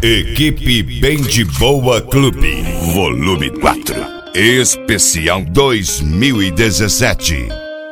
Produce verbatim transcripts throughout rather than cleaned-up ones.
Equipe Bem de Boa Clube, volume quatro, especial dois mil e dezessete.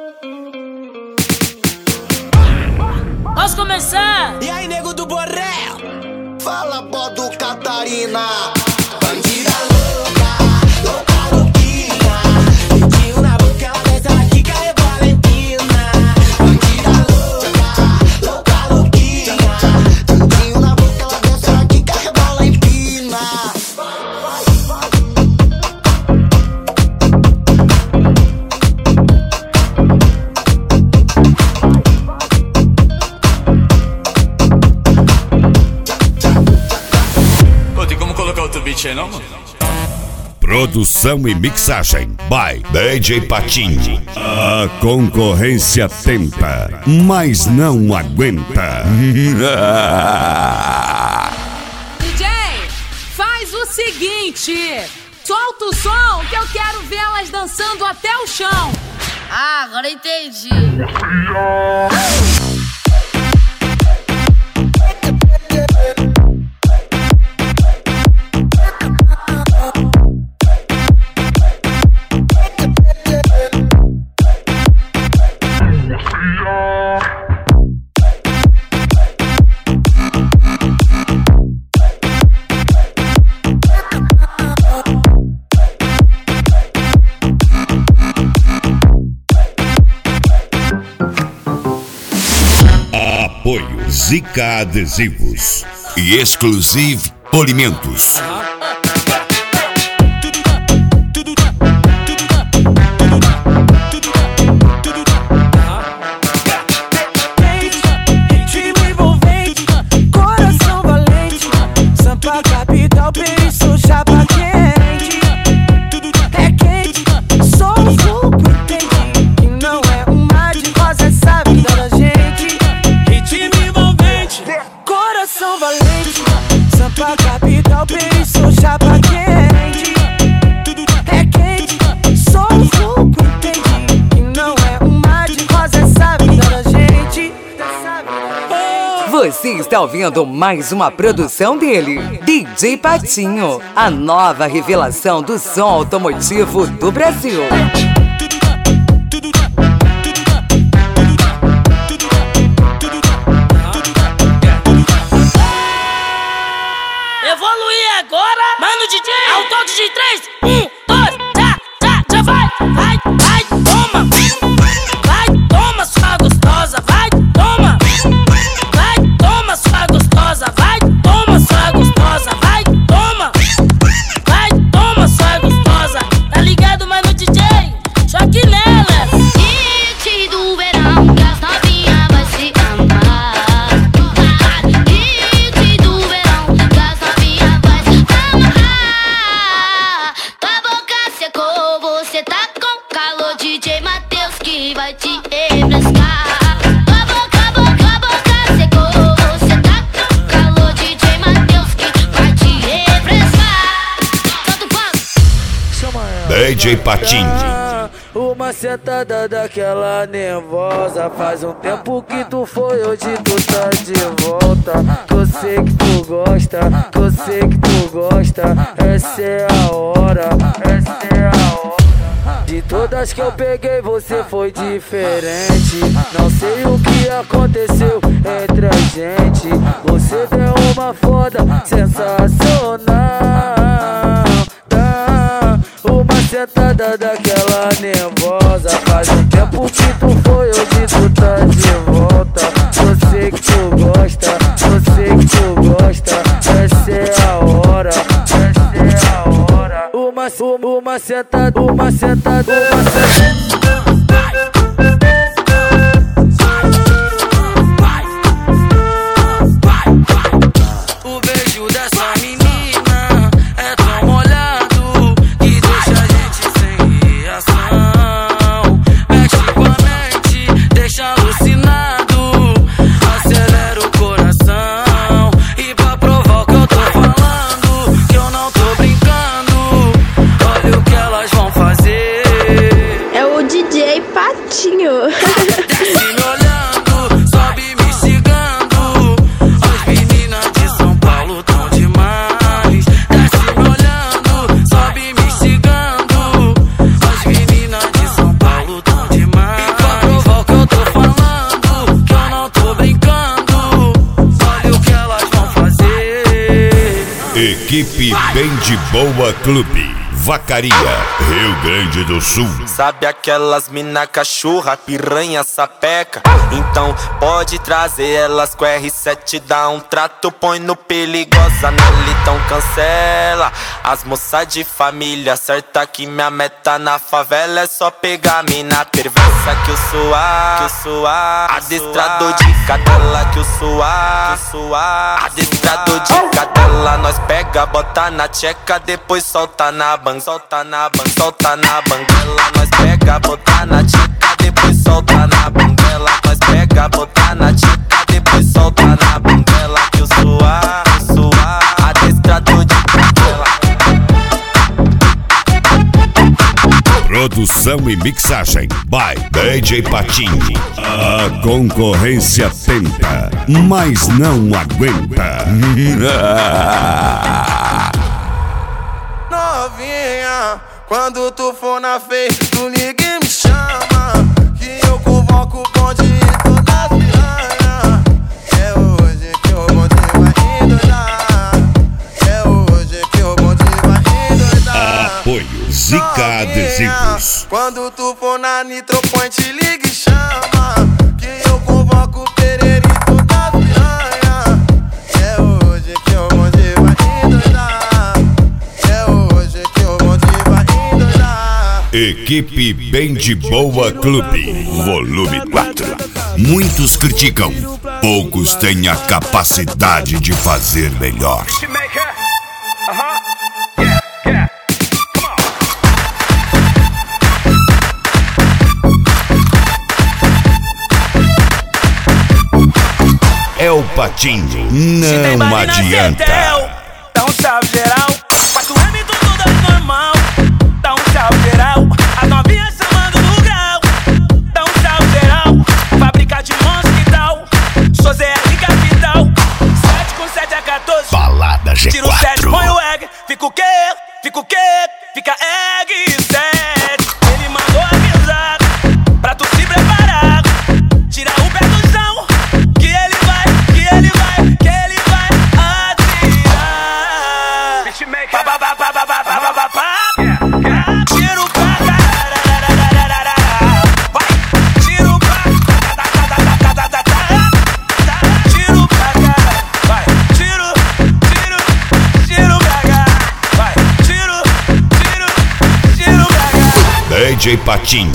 Posso começar? E aí, nego do Borré? Fala, bó do Catarina. Bandida louca, louca, louquinha. Dedinho na boca, ela desce aqui, caiu Valentina. Bandida louca, louca, louquinha. Dedinho na boca, ela desce aqui, caiu Valentina. Pô, tem como colocar outro beat aí não, mano? Produção e mixagem by D J Patinho. A concorrência tenta, mas não aguenta. D J, faz o seguinte: solta o som que eu quero ver elas dançando até o chão. Ah, agora entendi. Apoio Zica Adesivos e Exclusive Polimentos. Ritmo envolvente, coração valente. Sampa capital, penso chapa quente. É quente, sou um fogo, entendi que não é um mar de rosa essa vida da gente. Ritmo envolvente, coração valente. Sampa capital, penso chapa quente. É quente, sou um fogo, entendi que não é um mar de rosa essa vida da gente. Você está ouvindo mais uma produção dele, D J Patinho, a nova revelação do som automotivo do Brasil. Evoluir agora, mano D J, ao toque de três, um, dois, já, já, já vai, vai, vai, toma, vai, toma sua gostosa, vai, toma, vai, toma sua gostosa, vai, toma sua gostosa, vai, toma, vai, toma sua gostosa, tá ligado, mano D J? Choque nela. Hit do verão, que as novinhas vai se amar. Hit do verão, que as novinhas vai se amar. Tua boca secou, você tá com calor, D J Matheus que vai te refrescar. Tua boca, boca, boca secou, você tá com calor, D J Matheus que vai te refrescar. Solta o pano. D J Patinho. Uma sentada daquela nervosa. Faz um tempo que tu foi, hoje tu tá de volta. Que eu sei que tu gosta, que eu sei que tu gosta. Essa é a hora, essa é a hora. De todas que eu peguei você foi diferente. Não sei o que aconteceu entre a gente. Você deu uma foda sensacional. Dá uma sentada daquela nervosa. Faz um tempo que tu foi, hoje tu tá de volta. Eu sei que tu gosta, eu sei que tu gosta. Essa é a hora, essa é a hora. Uma, uma, uma sentada, uma sentada, uma sentada. O beijo dessa menina é tão molhado que deixa a gente sem reação. Mexe com a mente, deixa alucinado, acelera o coração. E pra provar o que eu tô falando, que eu não tô brincando, olha o que elas vão fazer. É o D Equipe Bem de Boa Clube, Vacaria, Rio Grande do Sul. Sabe aquelas mina cachorra, piranha, sapeca? Então pode trazer elas com R sete, dá um trato, põe no perigosa, nele então cancela. As moças de família, certa que minha meta na favela é só pegar mina perversa que eu suar, que eu suar. Adestrador de cadela que eu suar, que eu suar. Adestrador de cadela, nós pega, bota na tcheca, depois solta na banca. Solta na ban, solta na banguela, nós pega, botar na tcheca, depois solta na banguela. Nós pega, botar na tcheca, depois solta na banguela. Que eu suar, eu suar, adestrador de banguela. Produção e mixagem by D J Patinho. A concorrência tenta, mas não aguenta. Novinha, quando tu for na festa, tu liga e me chama, que eu convoco o bonde e todas as piranha. É hoje que o bonde vai endoidar, é hoje que o bonde vai endoidar. Apoio Zica Adesivos. Quando tu for na Nitropoint, liga e chama, que eu convoco o Pereira e todas as piranha. É hoje que o bonde vai endoidar. Equipe Bem de Boa Clube, volume quatro. Muitos criticam, poucos têm a capacidade de fazer melhor. É o Patinho, não adianta. Dá um salve geral, quatro M tudo das normal. Dá um salve geral, as novinhas chamando no grau. Dá um salve geral, fábrica de monstro e tal. Sou Zé R Capital, sete com sete a quatorze. Balada G quatro. Tira o sete, põe o egg, fica o quê? Fica o quê? Fica egg sete. Ele mandou avisar, pra tu se preparar. Tira o pé do chão, que ele vai, que ele vai, que ele vai atirar. Pa, pa, pa, pa, pa, pa, pa, pa, pa. Tiro pra caralho, vai, tiro pra tiro pra caralho, vai, tiro, tiro, tiro pra caralho, vai, tiro, tiro, tiro pra caralho. D J Patinho.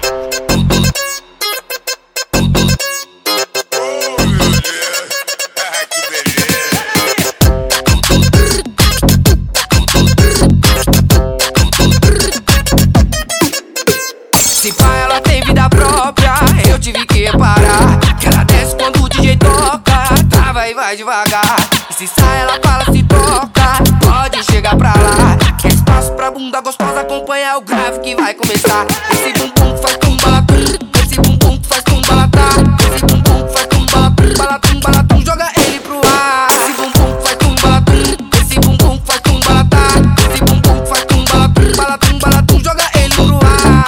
Se pá, ela tem vida própria, eu tive que parar. Que ela desce quando o D J toca, trava e vai devagar. E se sai, ela fala, se toca, pode chegar pra lá. Quer espaço pra bunda gostosa, acompanha o grave que vai começar. Esse bumbum faz tum balatum, esse bumbum faz tum balatá. Esse bumbum faz tum balatum, balatum, balatum, joga ele pro ar. Esse bumbum faz tum balatum, esse bumbum faz tum balatá. Esse bumbum faz tum balatum, balatum, balatum, joga ele pro ar.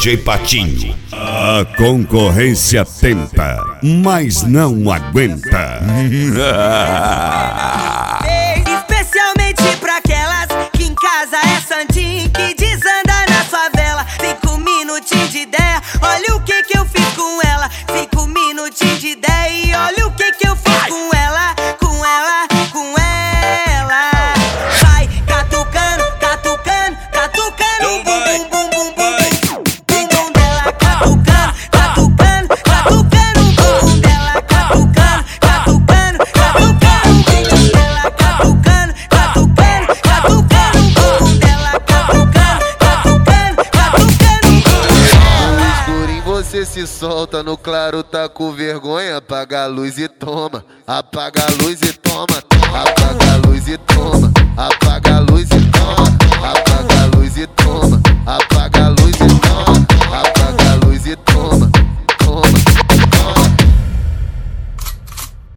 J Patinho. A concorrência tenta, mas não aguenta. Especialmente pra aquelas que em casa é santinho, que desanda na favela. Cinco minutinhos de ideia, olha o que que eu fiz com ela. Cinco minutinhos de ideia e olha o que que eu fiz com ela, com ela, com ela. Vai catucando, catucando, catucando, bum bum bum bum bum, bum bum dela, catucando, catucando, catucando, bum bum dela, catucando, catucando, catucando, bum bum dela, catucando, catucando, catucando, bum bum dela, catucando, catucando, catucando, No escurinho você se solta, no claro tá com vergonha. Apaga a luz e toma, apaga a luz e toma, apaga a luz e toma, apaga a luz